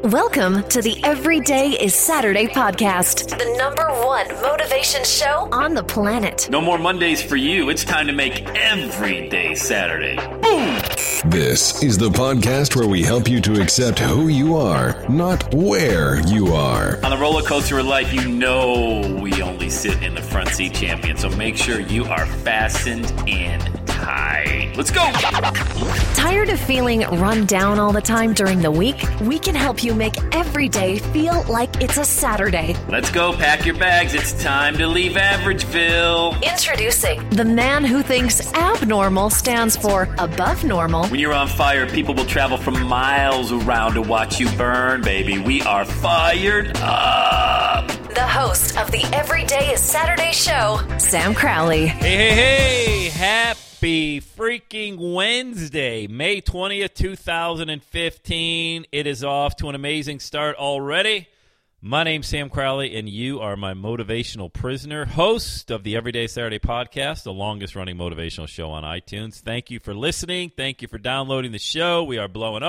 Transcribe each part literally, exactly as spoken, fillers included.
Welcome to the Everyday is Saturday podcast, the number one motivation show on the planet. No more Mondays for you. It's time to make every day Saturday. Boom! This is the podcast where we help you to accept who you are, not where you are. On the roller coaster of life, you know we only sit in the front seat, champion. So make sure you are fastened in tight. Let's go! Tired of feeling run down all the time during the week? We can help you make every day feel like it's a Saturday. Let's go. Pack your bags. It's time to leave Averageville. Introducing the man who thinks abnormal stands for above normal. When you're on fire, people will travel from miles around to watch you burn, baby. We are fired up. The host of the Everyday is Saturday show, Sam Crowley. Hey, hey, hey. Happy freaking Wednesday, May twentieth, two thousand fifteen. It is off to an amazing start already. My name's Sam Crowley, and you are my motivational prisoner, host of the Everyday Saturday podcast, the longest-running motivational show on iTunes. Thank you for listening. Thank you for downloading the show. We are blowing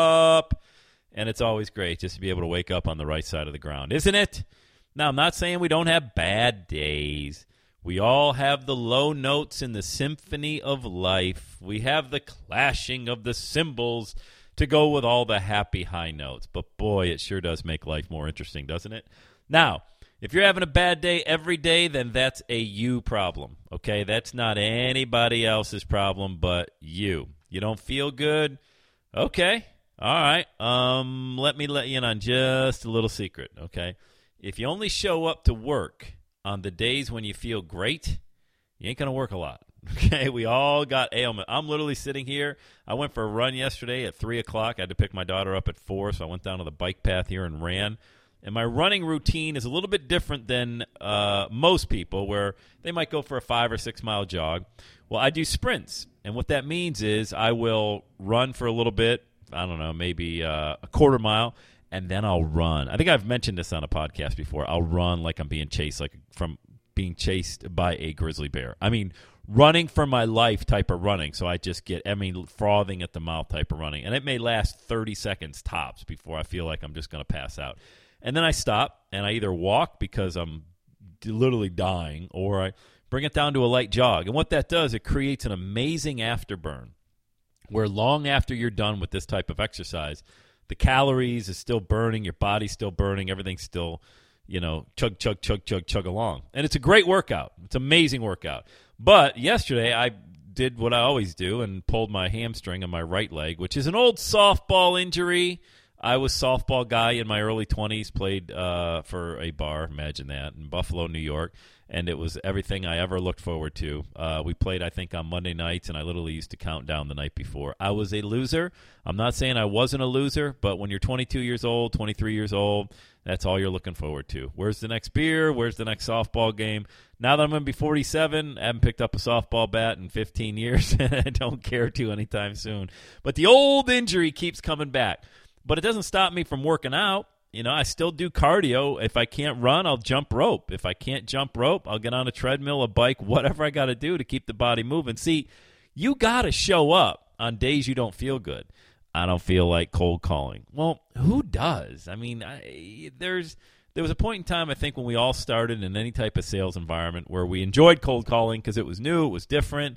up, and it's always great just to be able to wake up on the right side of the ground, isn't it? Now, I'm not saying we don't have bad days. We all have the low notes in the symphony of life. We have the clashing of the cymbals to go with all the happy high notes. But boy, it sure does make life more interesting, doesn't it? Now, if you're having a bad day every day, then that's a you problem, okay? That's not anybody else's problem but you. You don't feel good? Okay. All right. Um, let me let you in on just a little secret, okay? If you only show up to work on the days when you feel great, you ain't going to work a lot. Okay, we all got ailment. I'm literally sitting here. I went for a run yesterday at three o'clock. I had to pick my daughter up at four, so I went down to the bike path here and ran. And my running routine is a little bit different than uh, most people, where they might go for a five- or six-mile jog. Well, I do sprints, and what that means is I will run for a little bit, I don't know, maybe uh, a quarter mile, and then I'll run. I think I've mentioned this on a podcast before. I'll run like I'm being chased, like from being chased by a grizzly bear. I mean, running for my life type of running. So I just get, I mean, frothing at the mouth type of running. And it may last thirty seconds tops before I feel like I'm just going to pass out. And then I stop, and I either walk because I'm literally dying, or I bring it down to a light jog. And what that does, it creates an amazing afterburn, where long after you're done with this type of exercise, the calories is still burning, your body's still burning, everything's still, you know, chug, chug, chug, chug, chug along. And it's a great workout. It's an amazing workout. But yesterday I did what I always do and pulled my hamstring on my right leg, which is an old softball injury. I was a softball guy in my early twenties, played uh, for a bar, imagine that, in Buffalo, New York, and it was everything I ever looked forward to. Uh, we played, I think, on Monday nights, and I literally used to count down the night before. I was a loser. I'm not saying I wasn't a loser, but when you're twenty-two years old, twenty-three years old, that's all you're looking forward to. Where's the next beer? Where's the next softball game? Now that I'm going to be forty-seven, I haven't picked up a softball bat in fifteen years, and I don't care to anytime soon. But the old injury keeps coming back. But it doesn't stop me from working out. You know, I still do cardio. If I can't run, I'll jump rope. If I can't jump rope, I'll get on a treadmill, a bike, whatever I got to do to keep the body moving. See, you got to show up on days you don't feel good. I don't feel like cold calling. Well, who does? I mean, I, there's there was a point in time, I think, when we all started in any type of sales environment where we enjoyed cold calling because it was new, it was different,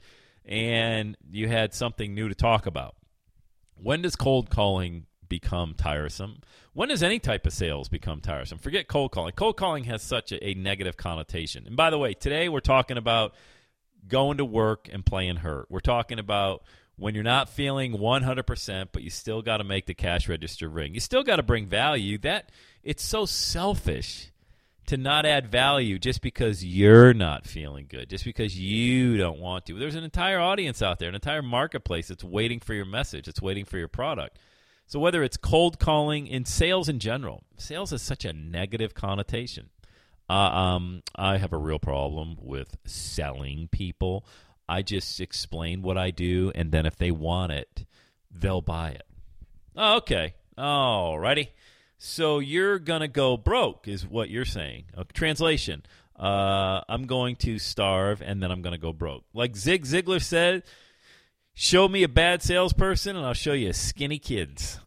and you had something new to talk about. When does cold calling become tiresome? When does any type of sales become tiresome? Forget cold calling. Cold calling has such a, a negative connotation. And by the way, today we're talking about going to work and playing hurt. We're talking about when you're not feeling one hundred percent, but you still got to make the cash register ring. You still got to bring value. That it's so selfish to not add value just because you're not feeling good, just because you don't want to. There's an entire audience out there, an entire marketplace that's waiting for your message. It's waiting for your product. So whether it's cold calling, in sales in general, sales has such a negative connotation. Uh, um, I have a real problem with selling people. I just explain what I do, and then if they want it, they'll buy it. Oh, okay. All righty. So you're going to go broke is what you're saying. Okay. Translation, uh, I'm going to starve, and then I'm going to go broke. Like Zig Ziglar said, Show me a bad salesperson, and I'll show you skinny kids.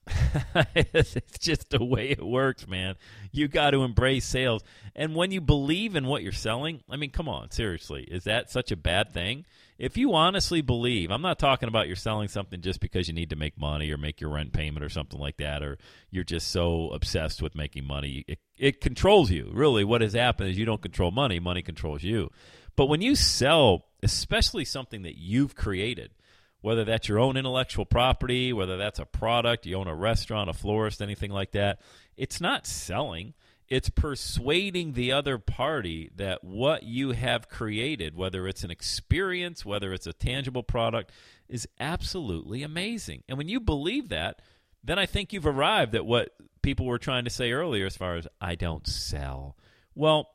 It's just the way it works, man. You got to embrace sales. And when you believe in what you're selling, I mean, come on, seriously, is that such a bad thing? If you honestly believe, I'm not talking about you're selling something just because you need to make money or make your rent payment or something like that, or you're just so obsessed with making money. It, it controls you. Really, what has happened is you don't control money. Money controls you. But when you sell, especially something that you've created, whether that's your own intellectual property, whether that's a product, you own a restaurant, a florist, anything like that, it's not selling. It's persuading the other party that what you have created, whether it's an experience, whether it's a tangible product, is absolutely amazing. And when you believe that, then I think you've arrived at what people were trying to say earlier as far as, I don't sell. Well,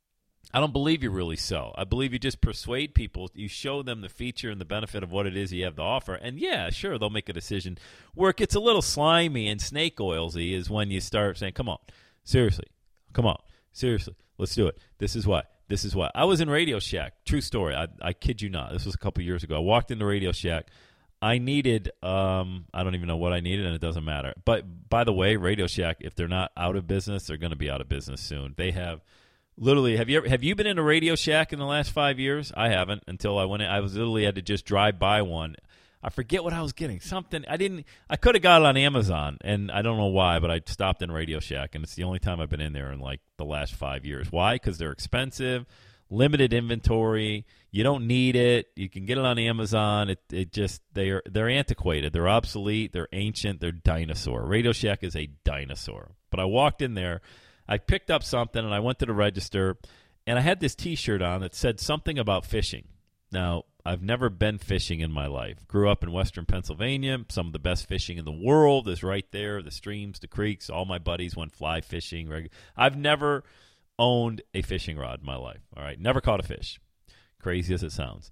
I don't believe you really sell. I believe you just persuade people. You show them the feature and the benefit of what it is you have to offer. And, yeah, sure, they'll make a decision. Where it gets a little slimy and snake oilsy is when you start saying, come on, seriously, come on, seriously, let's do it. This is what, this is what. I was in Radio Shack. True story. I, I kid you not. This was a couple years ago. I walked into Radio Shack. I needed, um, I don't even know what I needed, and it doesn't matter. But, by the way, Radio Shack, if they're not out of business, they're going to be out of business soon. They have... Literally, have you ever have you been in a Radio Shack in the last five years? I haven't until I went in. I was literally had to just drive by one. I forget what I was getting. Something I didn't. I could have got it on Amazon, and I don't know why, but I stopped in Radio Shack, and it's the only time I've been in there in like the last five years. Why? Because they're expensive, limited inventory. You don't need it. You can get it on Amazon. It it just they're they're antiquated. They're obsolete. They're ancient. They're dinosaur. Radio Shack is a dinosaur. But I walked in there. I picked up something, and I went to the register, and I had this T-shirt on that said something about fishing. Now, I've never been fishing in my life. Grew up in western Pennsylvania. Some of the best fishing in the world is right there, the streams, the creeks. All my buddies went fly fishing. I've never owned a fishing rod in my life. All right, never caught a fish, crazy as it sounds.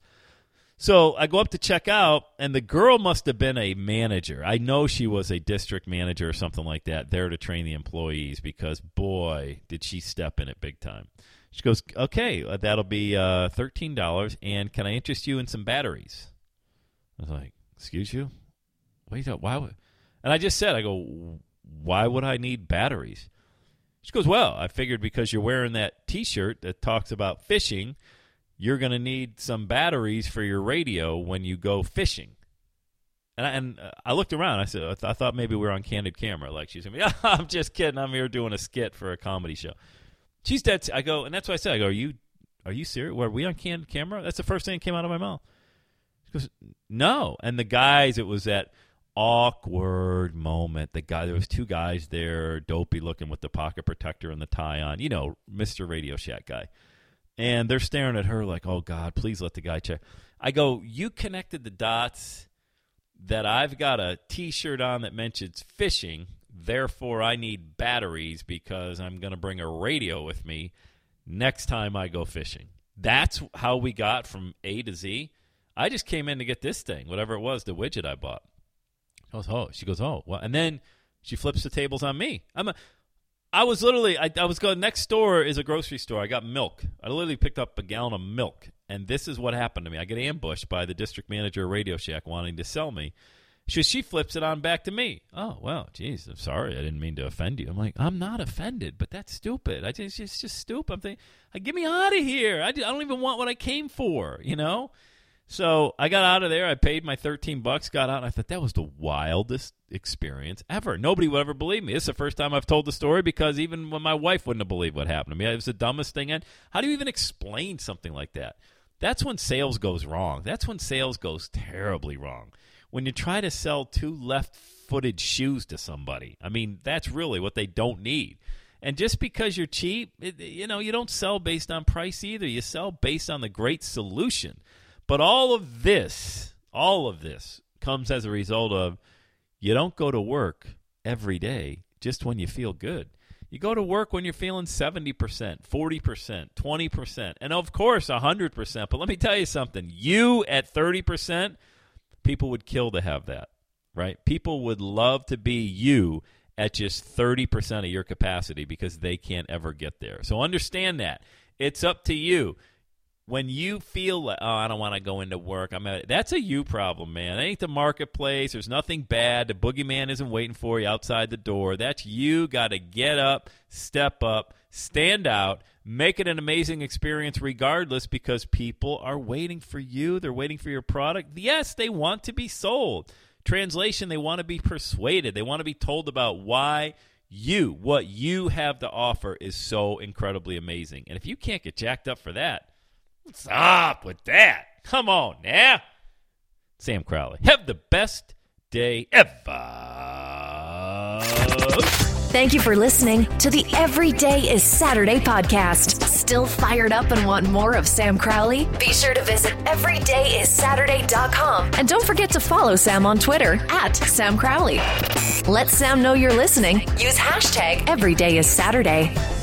So I go up to check out, and the girl must have been a manager. I know she was a district manager or something like that there to train the employees because, boy, did she step in it big time. She goes, okay, that'll be uh, thirteen dollars, and can I interest you in some batteries? I was like, excuse you? Wait, why would? And I just said, I go, why would I need batteries? She goes, well, I figured because you're wearing that T-shirt that talks about fishing, you're going to need some batteries for your radio when you go fishing. And I, and I looked around. I said, I, th- I thought maybe we were on Candid Camera. Like she's going to be, oh, I'm just kidding. I'm here doing a skit for a comedy show. She's dead. I go, and that's what I said. I go, are you, are you serious? Were we on Candid Camera? That's the first thing that came out of my mouth. She goes, no. And the guys, it was that awkward moment. The guy, there was two guys there, dopey looking with the pocket protector and the tie on. You know, Mister Radio Shack guy. And they're staring at her like, oh, God, please let the guy check. I go, you connected the dots that I've got a T-shirt on that mentions fishing, therefore I need batteries because I'm going to bring a radio with me next time I go fishing. That's how we got from A to Z. I just came in to get this thing, whatever it was, the widget I bought. I was, oh, she goes, oh, well, and then she flips the tables on me. I'm a I was literally, I, I was going, next door is a grocery store. I got milk. I literally picked up a gallon of milk, and this is what happened to me. I get ambushed by the district manager of Radio Shack wanting to sell me. She, she flips it on back to me. Oh, well, geez, I'm sorry. I didn't mean to offend you. I'm like, I'm not offended, but that's stupid. I just, it's just stupid. I'm thinking, get me out of here. I, I don't even want what I came for, you know? So I got out of there. I paid my thirteen bucks, got out, and I thought that was the wildest experience ever. Nobody would ever believe me. This is the first time I've told the story because even when my wife wouldn't have believed what happened to me. It was the dumbest thing. And how do you even explain something like that? That's when sales goes wrong. That's when sales goes terribly wrong. When you try to sell two left-footed shoes to somebody. I mean, that's really what they don't need. And just because you're cheap, it, you know, you don't sell based on price either. You sell based on the great solution. But all of this, all of this comes as a result of you don't go to work every day just when you feel good. You go to work when you're feeling seventy percent, forty percent, twenty percent, and of course one hundred percent. But let me tell you something. You at thirty percent, people would kill to have that, right? People would love to be you at just thirty percent of your capacity because they can't ever get there. So understand that. It's up to you. when you feel like, oh, I don't want to go into work, I'm at, that's a you problem, man. It ain't the marketplace. There's nothing bad. The boogeyman isn't waiting for you outside the door. That's you. Got to get up, step up, stand out, make it an amazing experience regardless, because people are waiting for you. They're waiting for your product. Yes, they want to be sold. Translation, they want to be persuaded. They want to be told about why you, what you have to offer is so incredibly amazing. And if you can't get jacked up for that, what's up with that? Come on now. Sam Crowley, have the best day ever. Thank you for listening to the Every Day is Saturday podcast. Still fired up and want more of Sam Crowley? Be sure to visit every day is saturday dot com. And don't forget to follow Sam on Twitter at Sam Crowley. Let Sam know you're listening. Use hashtag Every Day is Saturday.